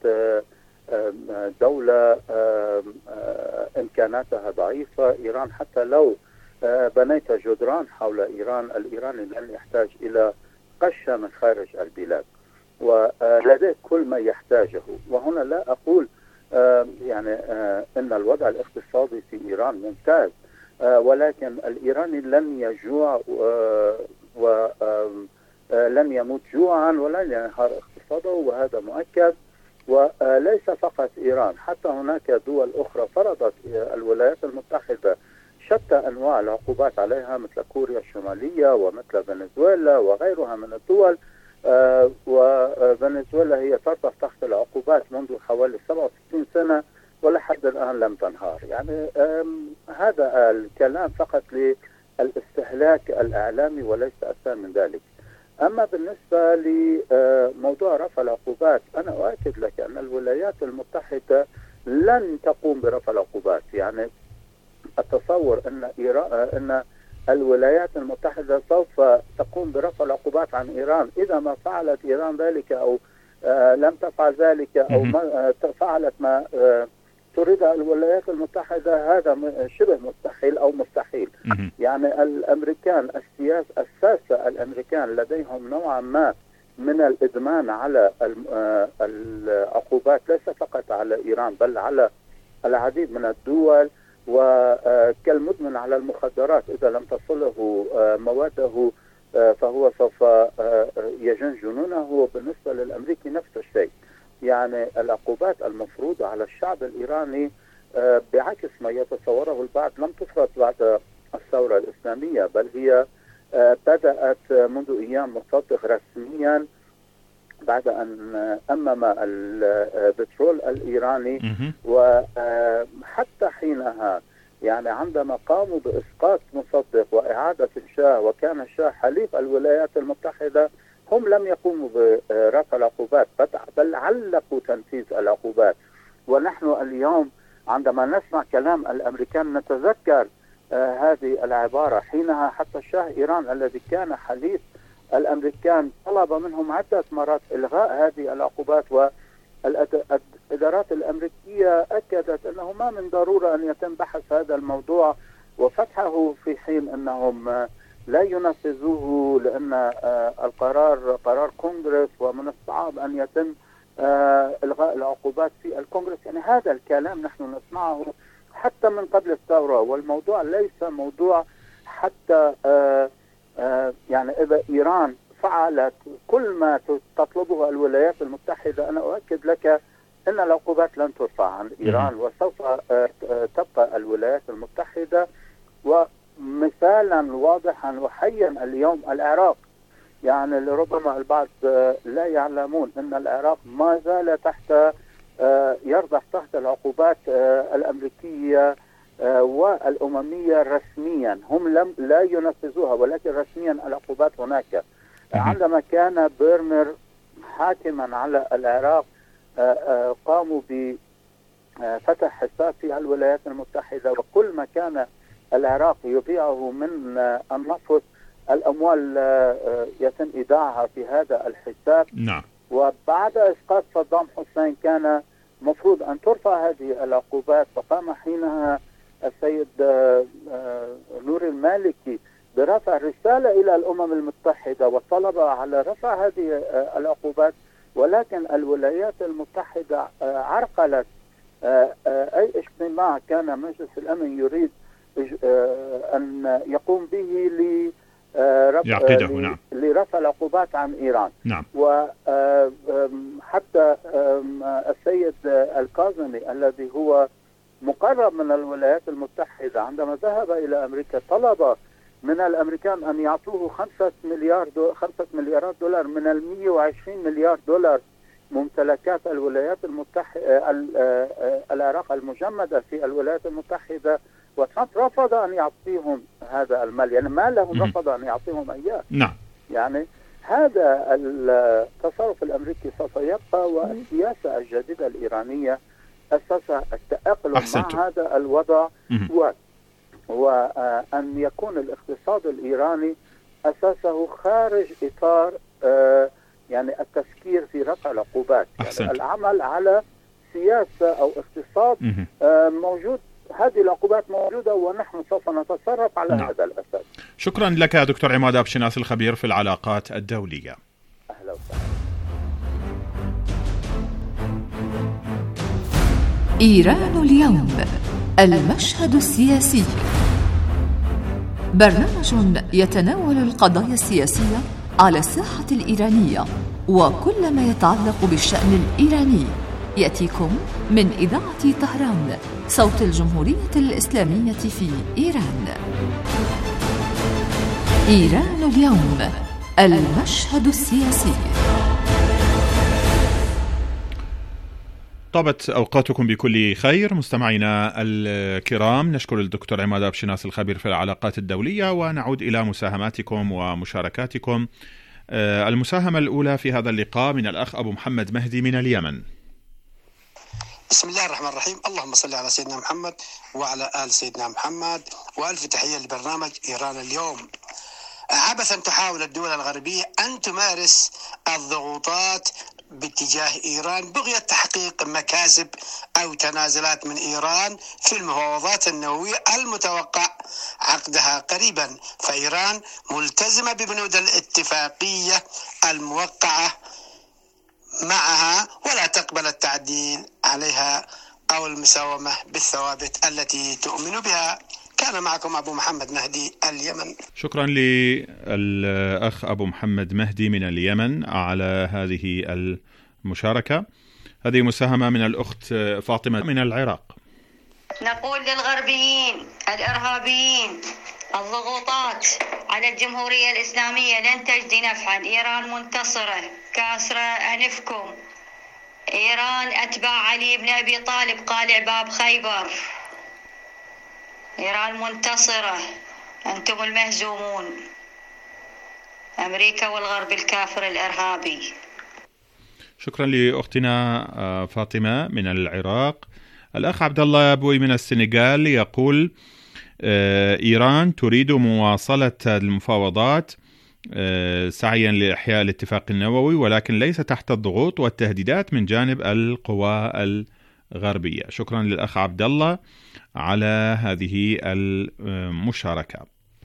دولة إمكاناتها ضعيفة. إيران حتى لو بنيت جدران حول إيران، الإيراني لن يحتاج إلى قشة من خارج البلاد، ولديه كل ما يحتاجه. وهنا لا أقول يعني أن الوضع الاقتصادي في إيران ممتاز، ولكن الإيراني لن يجوع ولن يموت جوعا ولن ينهار اقتصاده، وهذا مؤكد. وليس فقط إيران، حتى هناك دول أخرى فرضت الولايات المتحدة شتى أنواع العقوبات عليها، مثل كوريا الشمالية ومثل فنزويلا وغيرها من الدول. آه وفنزويلا هي ترتف تحت العقوبات منذ حوالي سبعة وستين سنة ولحد الآن لم تنهار. يعني هذا الكلام فقط للاستهلاك الإعلامي وليس أكثر من ذلك. أما بالنسبة لموضوع رفع العقوبات، أنا أؤكد لك أن الولايات المتحدة لن تقوم برفع العقوبات. يعني التصور أن إيران أن الولايات المتحدة سوف تقوم برفع العقوبات عن إيران إذا ما فعلت إيران ذلك أو آه لم تفعل ذلك أو ما آه فعلت ما آه تريد الولايات المتحدة، هذا شبه مستحيل أو مستحيل. يعني الأمريكان السياسة الساسة الأمريكان لديهم نوعا ما من الإدمان على آه العقوبات، ليس فقط على إيران بل على العديد من الدول، وكالمدمن على المخدرات إذا لم تصله مواده فهو سوف يجن جنونه. وبالنسبة للأمريكي نفس الشيء. يعني العقوبات المفروضة على الشعب الإيراني بعكس ما يتصوره البعض لم تفرض بعد الثورة الإسلامية، بل هي بدأت منذ أيام مصدق رسميا بعد أن أمم البترول الإيراني. وحتى حينها يعني عندما قاموا بإسقاط مصدق وإعادة الشاه وكان الشاه حليف الولايات المتحدة، هم لم يقوموا برفع العقوبات بل علقوا تنفيذ العقوبات. ونحن اليوم عندما نسمع كلام الأمريكان نتذكر آه هذه العبارة. حينها حتى الشاه إيران الذي كان حليف الأمريكان طلب منهم عدة مرات إلغاء هذه العقوبات، والإدارات الأمريكية أكدت أنه ما من ضرورة أن يتم بحث هذا الموضوع وفتحه، في حين أنهم لا ينفذوه لأن القرار قرار كونغرس ومن الصعب أن يتم إلغاء العقوبات في الكونغرس. يعني هذا الكلام نحن نسمعه حتى من قبل الثورة، والموضوع ليس موضوع حتى آه يعني إذا إيران فعلت كل ما تطلبه الولايات المتحدة، أنا أؤكد لك أن العقوبات لن ترفع عن إيران، وسوف آه تبقى الولايات المتحدة. ومثالا واضحا وحيا اليوم العراق، يعني لربما البعض آه لا يعلمون أن العراق ما زال تحت آه يرضع تحت العقوبات آه الأمريكية آه والأممية رسميا. هم لم لا ينفذوها ولكن رسميا العقوبات هناك. عندما كان بيرنر حاكما على العراق آه آه قاموا بفتح حساب في الولايات المتحدة، وكل ما كان العراق يبيعه من آه النفط الأموال آه يتم إيداعها في هذا الحساب. نعم. وبعد إسقاط صدام حسين كان مفروض أن ترفع هذه العقوبات، فقام حينها السيد نور المالكي برفع رسالة إلى الأمم المتحدة وطلب على رفع هذه العقوبات، ولكن الولايات المتحدة عرقلت أي اجتماع كان مجلس الأمن يريد أن يقوم به يعقده نعم. لرفع العقوبات عن إيران. نعم. وحتى السيد الكاظمي الذي هو مقرب من الولايات المتحدة عندما ذهب إلى أمريكا طلب من الأمريكان أن يعطوه خمسة مليار دو خمسة مليارات دولار من المية وعشرين مليار دولار ممتلكات الولايات المتحدة العراق المجمدة في الولايات المتحدة، وترامب رفض أن يعطيهم هذا المال. يعني ما لهم رفض أن يعطيهم إياه. نعم. يعني هذا التصرف الأمريكي سوف يبقى، والسياسة الجديدة الإيرانية أساسها التأقلم أحسنت. مع هذا الوضع، و وأن يكون الاقتصاد الإيراني أساسه خارج إطار يعني التفكير في رفع العقوبات. يعني العمل على سياسة أو اقتصاد موجود، هذه العقوبات موجودة ونحن سوف نتصرف على نعم. هذا الأساس. شكرا لك دكتور عماد أبشناس الخبير في العلاقات الدولية. أهلا وسهلا. إيران اليوم، المشهد السياسي. برنامج يتناول القضايا السياسية على الساحة الإيرانية وكل ما يتعلق بالشأن الإيراني، يأتيكم من إذاعة طهران صوت الجمهورية الإسلامية في إيران. إيران اليوم، المشهد السياسي. طابت أوقاتكم بكل خير مستمعينا الكرام. نشكر الدكتور عماد أبشناس الخبير في العلاقات الدولية، ونعود إلى مساهماتكم ومشاركاتكم. المساهمة الأولى في هذا اللقاء من الأخ أبو محمد مهدي من اليمن. بسم الله الرحمن الرحيم، اللهم صل على سيدنا محمد وعلى آل سيدنا محمد، وألف تحية لبرنامج إيران اليوم. عبثا تحاول الدول الغربية أن تمارس الضغوطات باتجاه إيران بغية تحقيق مكاسب أو تنازلات من إيران في المفاوضات النووية المتوقع عقدها قريبا، فإيران ملتزمة ببنود الاتفاقية الموقعة معها ولا تقبل التعديل عليها أو المساومة بالثوابت التي تؤمن بها. كان معكم أبو محمد مهدي اليمن. شكرا للأخ أبو محمد مهدي من اليمن على هذه المشاركة. هذه مساهمة من الأخت فاطمة من العراق. نقول للغربيين الإرهابيين الضغوطات على الجمهورية الإسلامية لن تجدي نفعا. إيران منتصرة كاسرة أنفكم. إيران أتباع علي بن أبي طالب قالع باب خيبر. إيران منتصرة، أنتم المهزومون، أمريكا والغرب الكافر الإرهابي. شكرا لأختنا فاطمة من العراق. الأخ عبد الله أبوي من السنغال يقول إيران تريد مواصلة المفاوضات سعيا لإحياء الاتفاق النووي، ولكن ليس تحت الضغوط والتهديدات من جانب القوى الغربية. شكرا للأخ عبد الله على هذه المشاركة.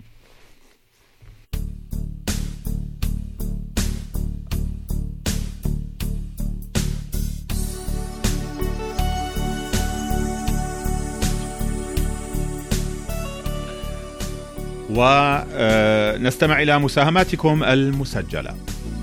ونستمع إلى مساهماتكم المسجلة.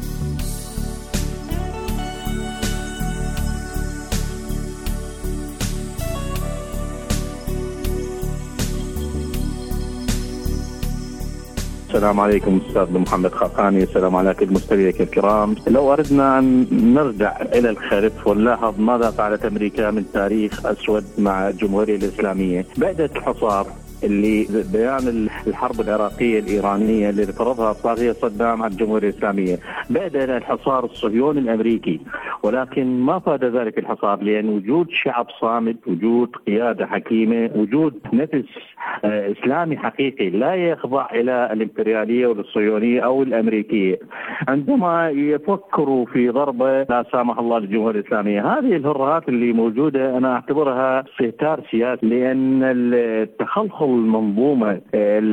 السلام عليكم أستاذ محمد خاقاني، السلام عليكم المستمعين الكرام. لو أردنا أن نرجع إلى الخلف ونلاحظ ماذا فعلت أمريكا من تاريخ أسود مع الجمهورية الإسلامية بعد الحصار اللي بيان الحرب العراقية الإيرانية اللي فرضها الطاغية صدام على الجمهورية الإسلامية، بعد الحصار الصهيوني الأمريكي، ولكن ما فاد ذلك الحصار لأن وجود شعب صامت، وجود قيادة حكيمة، وجود نفس إسلامي حقيقي لا يخضع إلى الإمبريالية والصهيونية أو الأمريكية. عندما يفكروا في ضربة لا سامح الله للجمهورية الإسلامية، هذه الهرهات اللي موجودة أنا أعتبرها استهتار سياسي، لأن التخلخل المنظومة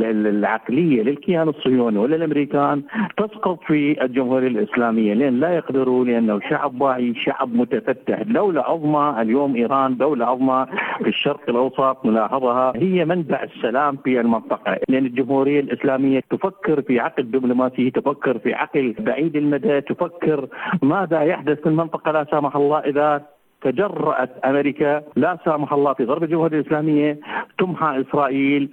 العقلية للكيان الصهيوني ولا الأمريكان تسقط في الجمهورية الإسلامية، لأن لا يقدروا، لأنه شعب واعي، شعب متفتح، دولة عظمى. اليوم إيران دولة عظمى في الشرق الأوسط نلاحظها، هي منبع السلام في المنطقة، لأن الجمهورية الإسلامية تفكر في عقل دبلوماسي، تفكر في عقل بعيد المدى، تفكر ماذا يحدث في المنطقة لا سامح الله إذا تجرأت أمريكا لا سامح الله في ضرب الجمهورية الإسلامية، تمحى إسرائيل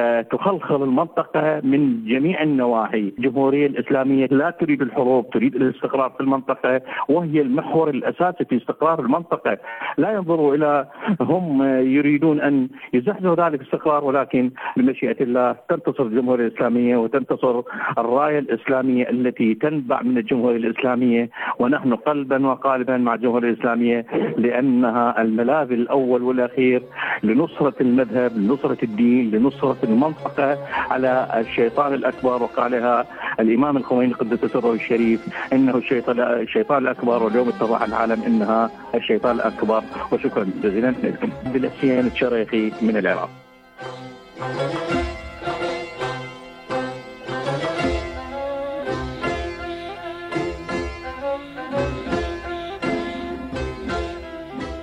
وتخلخل المنطقة من جميع النواحي. الجمهورية الإسلامية لا تريد الحروب، تريد الاستقرار في المنطقة، وهي المحور الأساسي في استقرار المنطقة. لا ينظروا إلى هم يريدون أن يزحزحوا ذلك الاستقرار، ولكن بمشيئة الله تنتصر الجمهورية الإسلامية وتنتصر الراية الإسلامية التي تنبع من الجمهورية الإسلامية، ونحن قلبا وقالبا مع الجمهورية الإسلامية، لأنها الملاذ الأول والأخير لنصرة المذهب، لنصرة الدين، لنصرة المنطقة على الشيطان الأكبر. وقالها الإمام الخميني قدس سره الشريف إنه الشيطان الأكبر، واليوم اتضح العالم إنها الشيطان الأكبر. وشكرا جزيلا لكم. بالحسين الشريخي من العراق.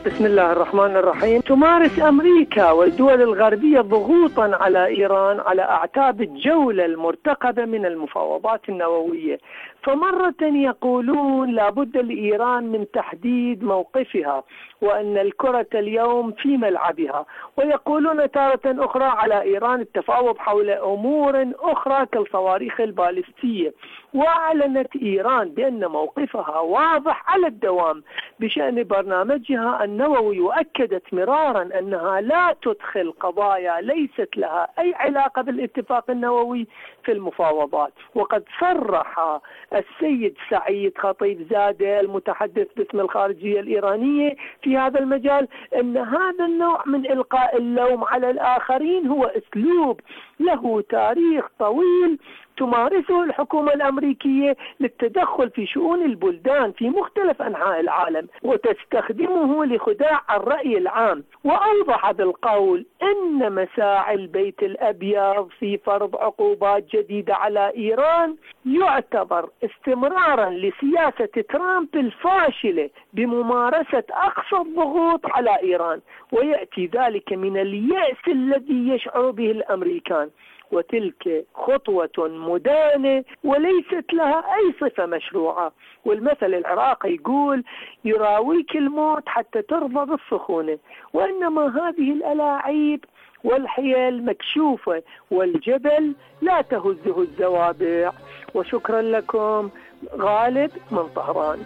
بسم الله الرحمن الرحيم. تمارس أمريكا والدول الغربية ضغوطا على إيران على أعتاب الجولة المرتقبة من المفاوضات النووية، فمرة يقولون لابد لإيران من تحديد موقفها وأن الكرة اليوم في ملعبها، ويقولون تارة أخرى على إيران التفاوض حول أمور أخرى كالصواريخ البالستية. وأعلنت إيران بأن موقفها واضح على الدوام بشأن برنامجها النووي، وأكدت مرارا أنها لا تدخل قضايا ليست لها أي علاقة بالاتفاق النووي في المفاوضات. وقد صرح السيد سعيد خطيب زادة المتحدث باسم الخارجية الإيرانية في هذا المجال أن هذا النوع من إلقاء اللوم على الآخرين هو أسلوب له تاريخ طويل تمارسه الحكومة الأمريكية للتدخل في شؤون البلدان في مختلف أنحاء العالم، وتستخدمه لخداع الرأي العام. وأوضح بالقول أن مساعي البيت الأبيض في فرض عقوبات جديدة على إيران يعتبر استمرارا لسياسة ترامب الفاشلة بممارسة أقصى الضغوط على إيران، ويأتي ذلك من اليأس الذي يشعر به الأمريكان، وتلك خطوة مدانة وليست لها أي صفة مشروعة. والمثل العراقي يقول يراويك الموت حتى ترضى بالسخونة، وإنما هذه الألاعيب والحيل مكشوفة والجبل لا تهزه الزوابع. وشكرا لكم. غالب من طهران.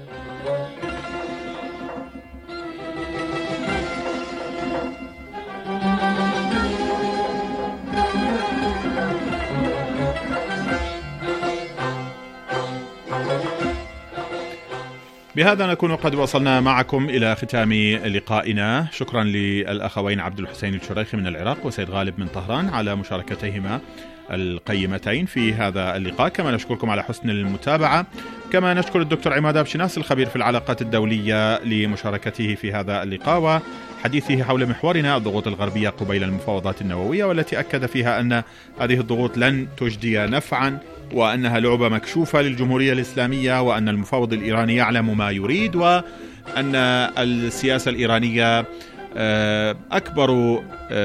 بهذا نكون قد وصلنا معكم إلى ختام لقائنا. شكرا للأخوين عبد الحسين الشريخي من العراق وسيد غالب من طهران على مشاركتيهما القيمتين في هذا اللقاء، كما نشكركم على حسن المتابعة. كما نشكر الدكتور عماد أبشناس الخبير في العلاقات الدولية لمشاركته في هذا اللقاء وحديثه حول محورنا الضغوط الغربية قبيل المفاوضات النووية، والتي أكد فيها أن هذه الضغوط لن تجدي نفعا، وأنها لعبة مكشوفة للجمهورية الإسلامية، وأن المفاوض الإيراني يعلم ما يريد، وأن السياسة الإيرانية أكبر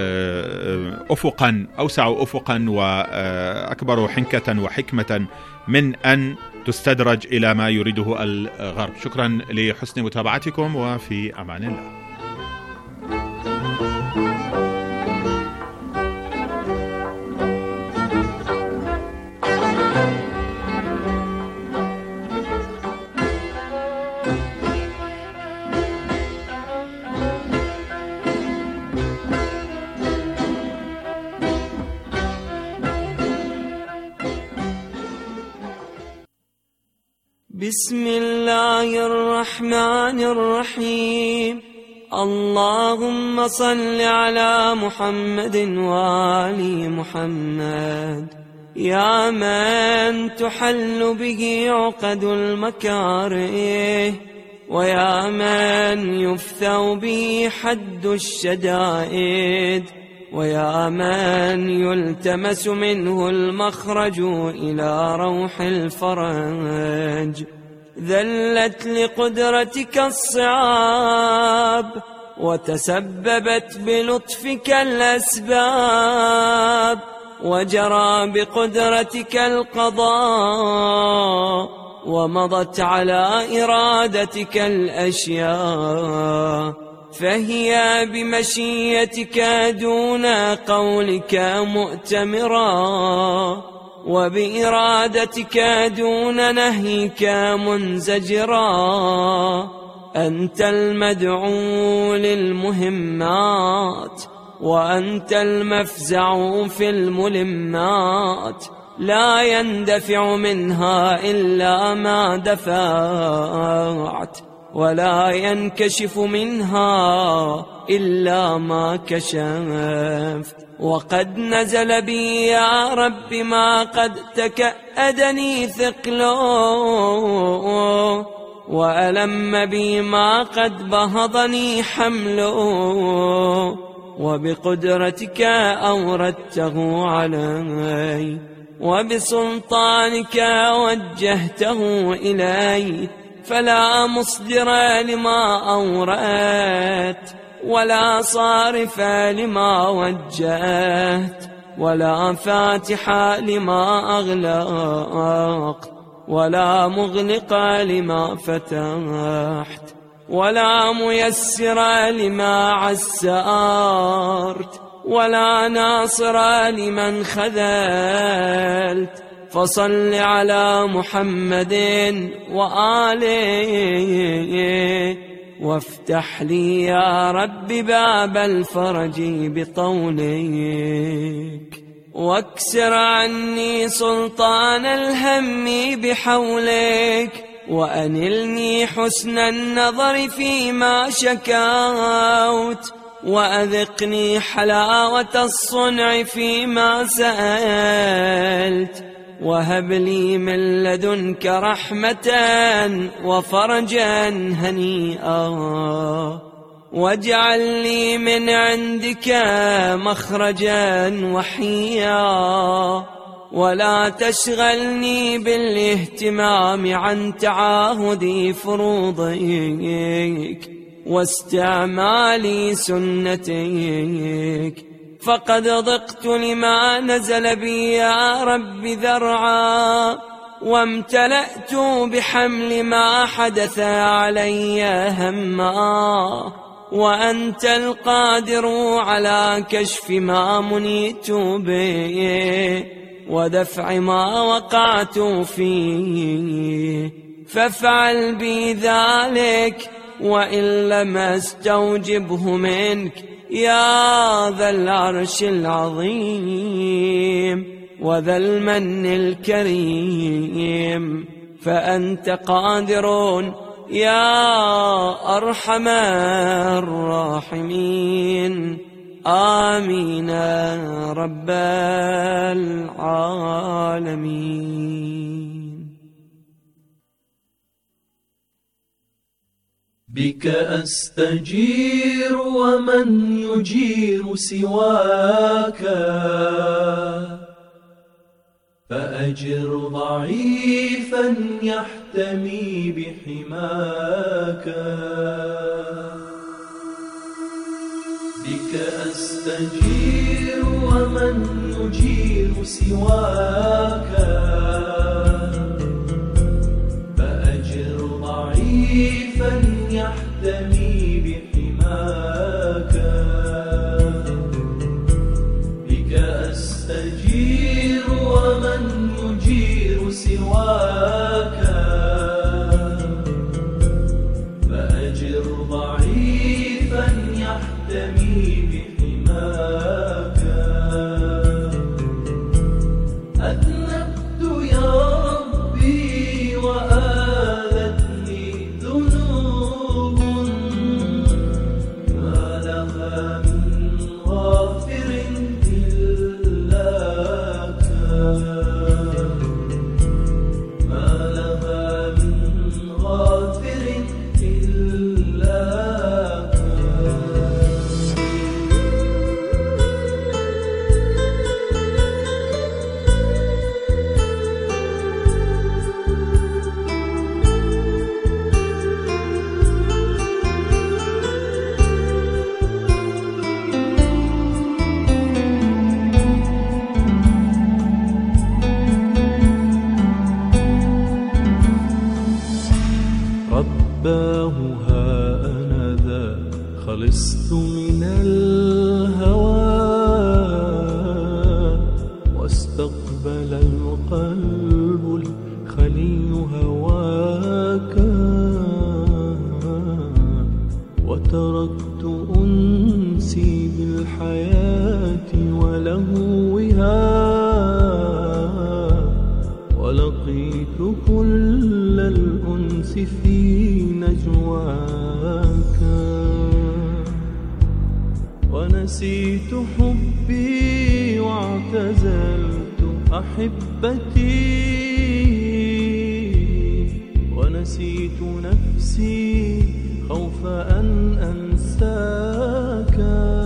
أفقا أوسع أفقا وأكبر حنكة وحكمة من أن تستدرج إلى ما يريده الغرب. شكرا لحسن متابعتكم وفي أمان الله. بسم الله الرحمن الرحيم. اللهم صل على محمد وآل محمد. يا من تحل به عقد المكاره، ويا من يفثو به حد الشدائد، ويا من يلتمس منه المخرج إلى روح الفرج. ذلت لقدرتك الصعاب، وتسببت بلطفك الأسباب، وجرى بقدرتك القضاء، ومضت على إرادتك الأشياء، فهي بمشيتك دون قولك مؤتمرا، وبإرادتك دون نهيك منزجرا. أنت المدعو للمهمات، وأنت المفزع في الملمات، لا يندفع منها إلا ما دفعت، ولا ينكشف منها إلا ما كشفت. وقد نزل بي يا رب ما قد تكأدني ثقله، وألم بي ما قد بهضني حمله، وبقدرتك أوردته علي، وبسلطانك وجهته إلي، فلا مصدر لما أورأت ولا صارف لما وجهت ولا فاتح لما أغلقت ولا مغلق لما فتحت ولا ميسر لما عسرت ولا ناصر لمن خذلت فصل على محمد وآله وافتح لي يا رب باب الفرج بطولك واكسر عني سلطان الهم بحولك وأنلني حسن النظر فيما شكوت وأذقني حلاوة الصنع فيما سألت وهب لي من لدنك رحمة وفرجا هنيئا واجعل لي من عندك مخرجا وحيا ولا تشغلني بالاهتمام عن تعاهد فروضك واستعمال سنتك فقد ضقت لما نزل بي يا رب ذرعا وامتلأت بحمل ما حدث علي هما وأنت القادر على كشف ما منيت به ودفع ما وقعت فيه فافعل بي ذلك وإن لم استوجبه منك يا ذا العرش العظيم وذا المن الكريم فأنت قادر يا أرحم الراحمين آمين رب العالمين. بك أستجير ومن يجير سواك فأجر ضعيفا يحتمي بحماك. بك أستجير ومن يجير سواك فأجر ضعيفا يحتمي بحماك. بك أستجير ومن يجير سواك فأجر ضعيفا يحتمي بحماك. أذنبت يا ربي وآلتني ذنوب ما لها من غافر إلاك. ما لها من غافر إلاك. رباه ها أنا ذا خلصت من الهوى واستقبل القلب الخلي هواك وتركت أنسي بالحياة ولهوها ولقيت كل الأنس في نجواك ونسيت حبي واعتزلت أحبتي ونسيت نفسي خوف أن أنساك.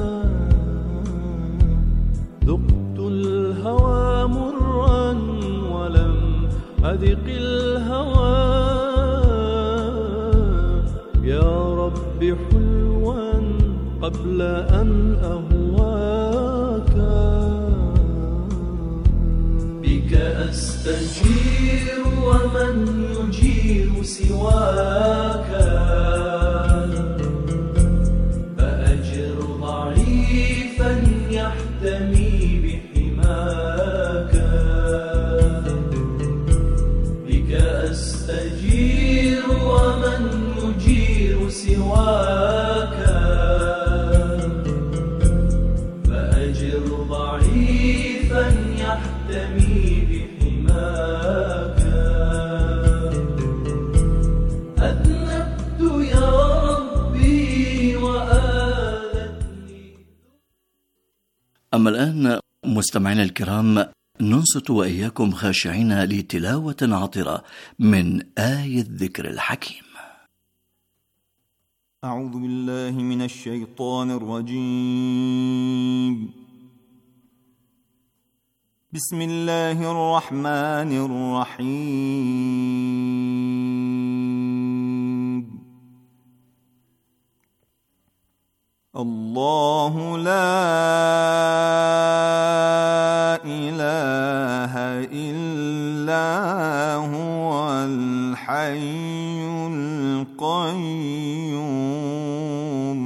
ذقت الهوى مرا ولم أذق الهوى قبل أن أهواك. بك أستجير ومن يجير سواك، فأجر ضعيفا يحتمي بحماك. بك أستجير ومن يجير سواك، فأجر ضعيفا يحتمي بحماك. أذنبت يا ربي وآلتني. أما الآن مستمعينا الكرام، ننصت وإياكم خاشعين لتلاوة عطرة من آية الذكر الحكيم. أعوذ بالله من الشيطان الرجيم. بسم الله الرحمن الرحيم. الله لا إله إلا هو الحي القيوم،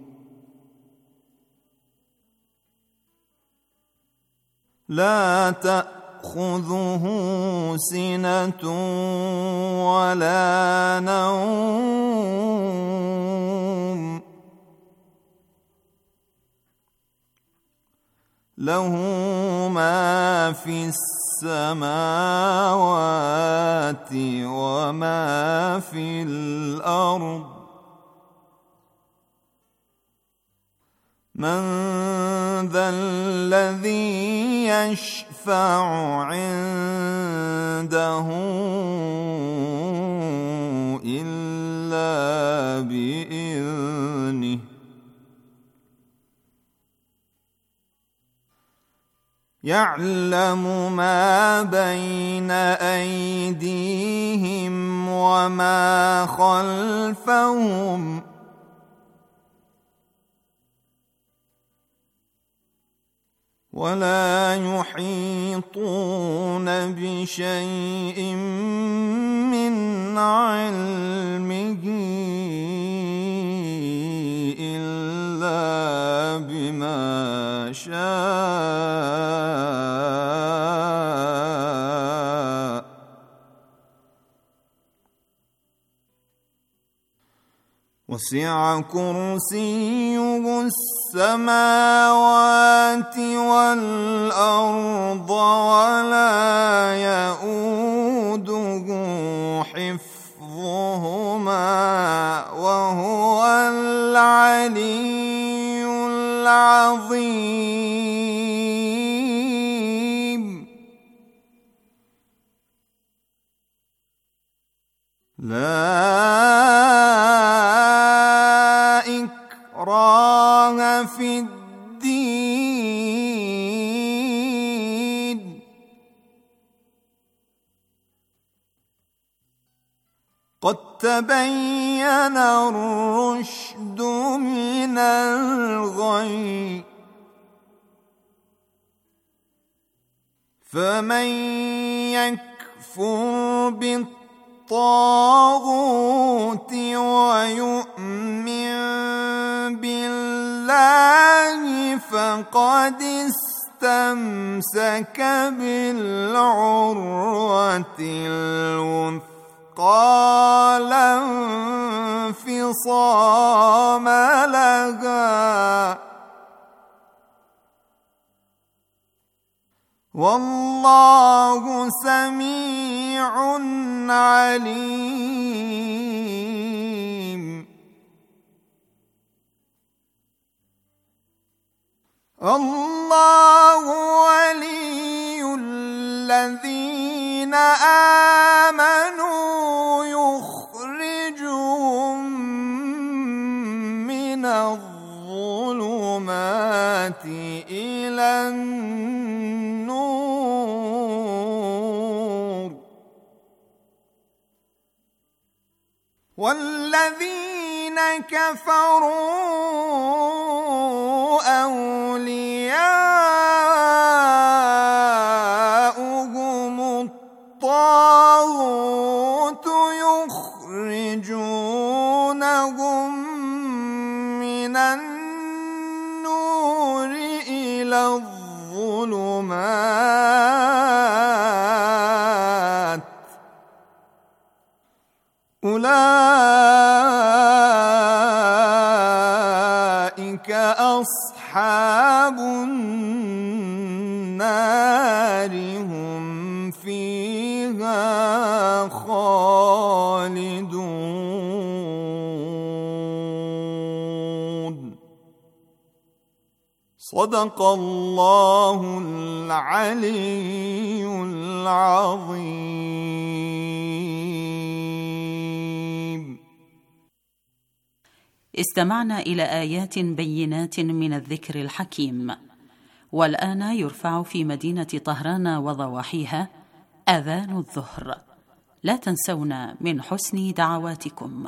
لا تأخذه سنة ولا نوم، له ما في السماوات وما في الأرض. من ذا الذي يشفع عنده إلا بإذنه، يعلم ما بين أيديهم وما خلفهم، ولا يحيطون بشيء من علمه إلا بما شاء. وسع كرسيه السماوات والأرض ولا يؤوده حفظهما وهو العلي العظيم. لا إكراه في الدين، قد تبين الرشد من الغي، فمن يكفر بالطاغوت ويؤمن بالله فقد استمسك بالعروة الوثقى لا انفصام لها، والله سميع عليم. الله ولي الذين آمنوا يخرجهم من الظلمات إلى النور، والذين كفروا أولياؤهم الطاغوت يخرجونهم من النور إلى الظلمات أولئك أصحاب النار هم فيها خالدون. صدق الله العلي العظيم. استمعنا إلى آيات بينات من الذكر الحكيم، والآن يرفع في مدينة طهران وضواحيها أذان الظهر. لا تنسونا من حسن دعواتكم.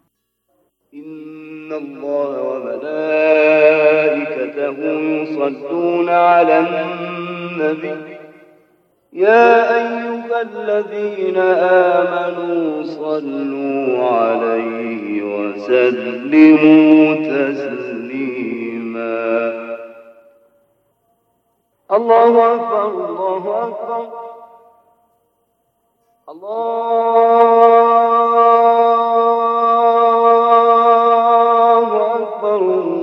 إن الله وملائكته يصلون على النبي يا أيها الذين آمنوا صلوا عليه وسلموا تسليما. الله أكبر الله أكبر الله أكبر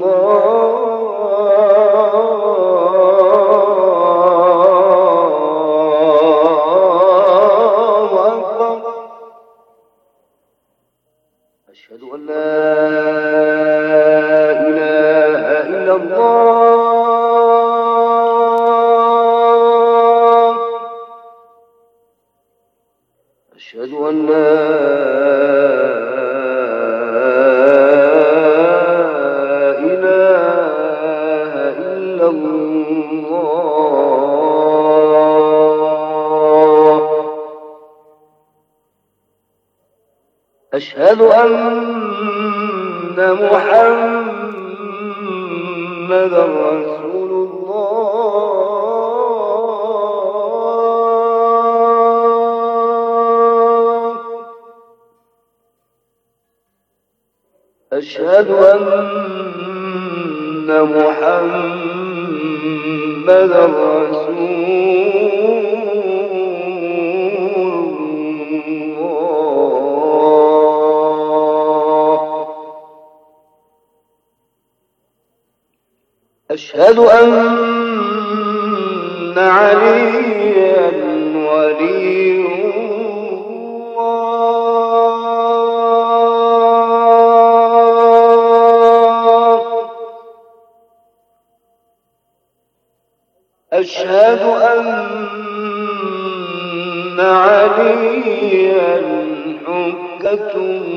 الله أكبر. أشهد أن لا إله إلا الله. أشهد أن لا إله إلا الله. أشهد أن محمدا رسول الله. أشهد أن محمدا رسول الله. أشهد أن عليا ولي الله. أشهد أن عليا حجة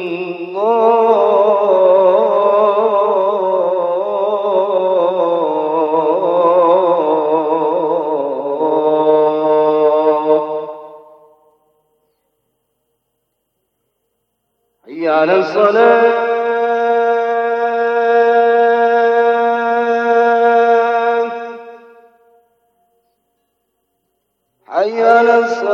الله. حي على الصلاة. حي على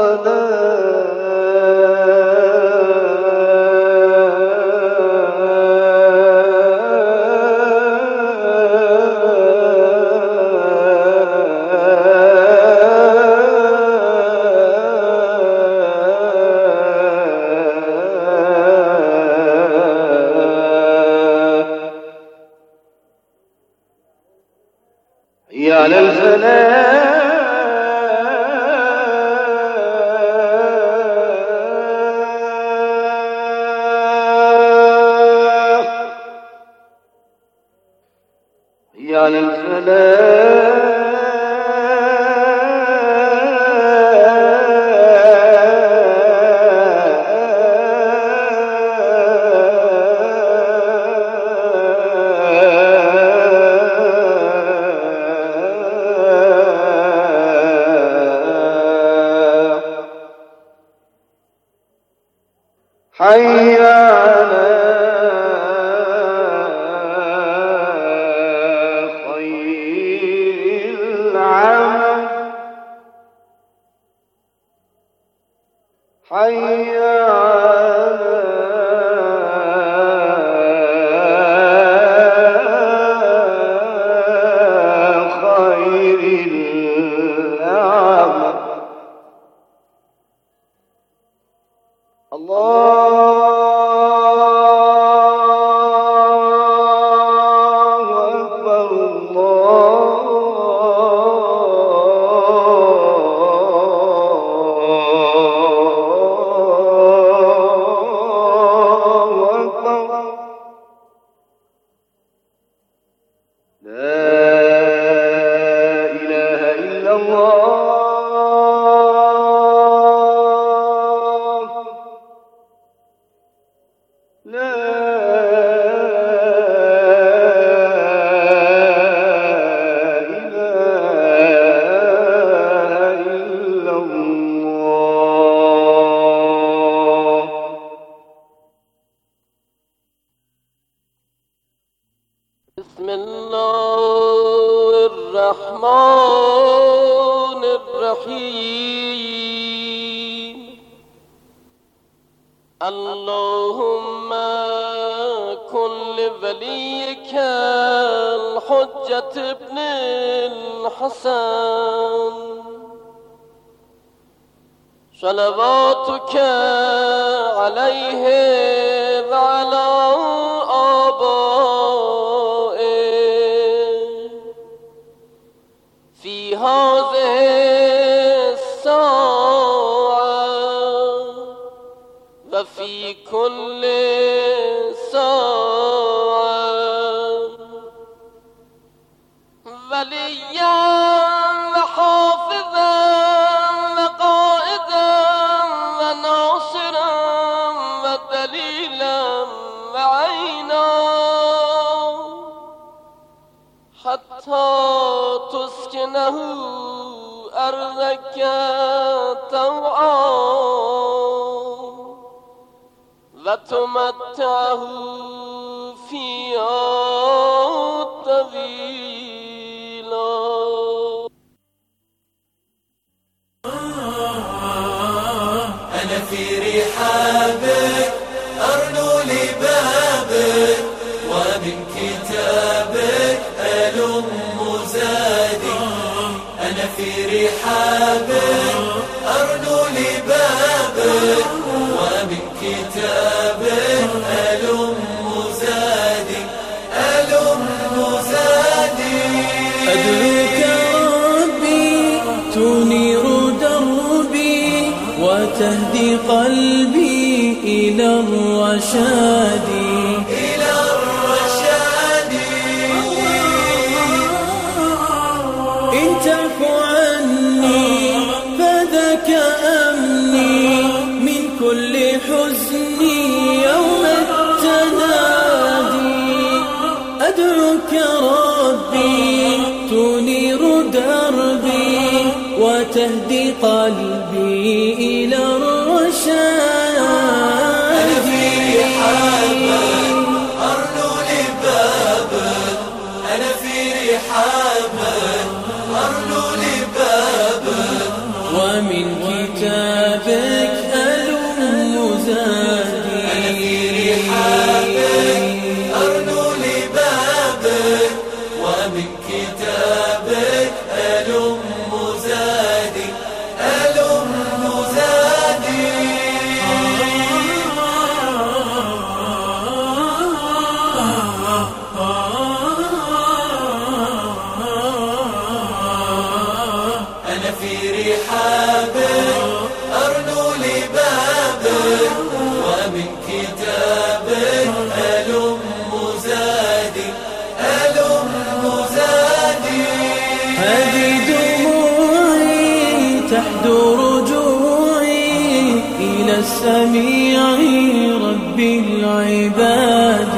الصلاة. حي على الفلاح. حي على الفلاح. حي على حي على خير الأعمال. الله أكبر الله أكبر. لا إله إلا الله. لا إله إلا الله. بسم الله الرحمن الرحيم. اللهم كن لوليك الحجة ابن الحسن صلواتك عليه وعلى آبائه في هذه الساعة وفي كل ساعة وليا وحافظا وقائدا وناصرا ودليلا وعينا حتى تسكنه أرضك طوعا وتمتعه فيها طويلا. أنا في رحابك أرنو لبابك ومن كتابك ألم زادي. أنا في رحابك أرنو لبابك ومن كتابك ألم زادي. ألم زادي. أدعوك ربي تنير دربي وتهدي قلبي إلى الرشاد. إلى الرشاد. إن تعف عني فذاك أمني من كل حزني يوم التنادي. أدعوك ربي تنير دربي وتهدي قلبي إلى الرشاد. أنا في رحابك أرنو لبابك. أنا في رحابك أرنو لبابك ومن كتابك ألم زادي. أنا في رحابك أرنو لبابك ومن كتابك ألم زادي. ألم زادي. أنا في رحابك أرنو لبابك ومن كتابك ألم زادي. ألم زادي. هذه دموعي تحدو رجوعي إلى السميع رب العباد.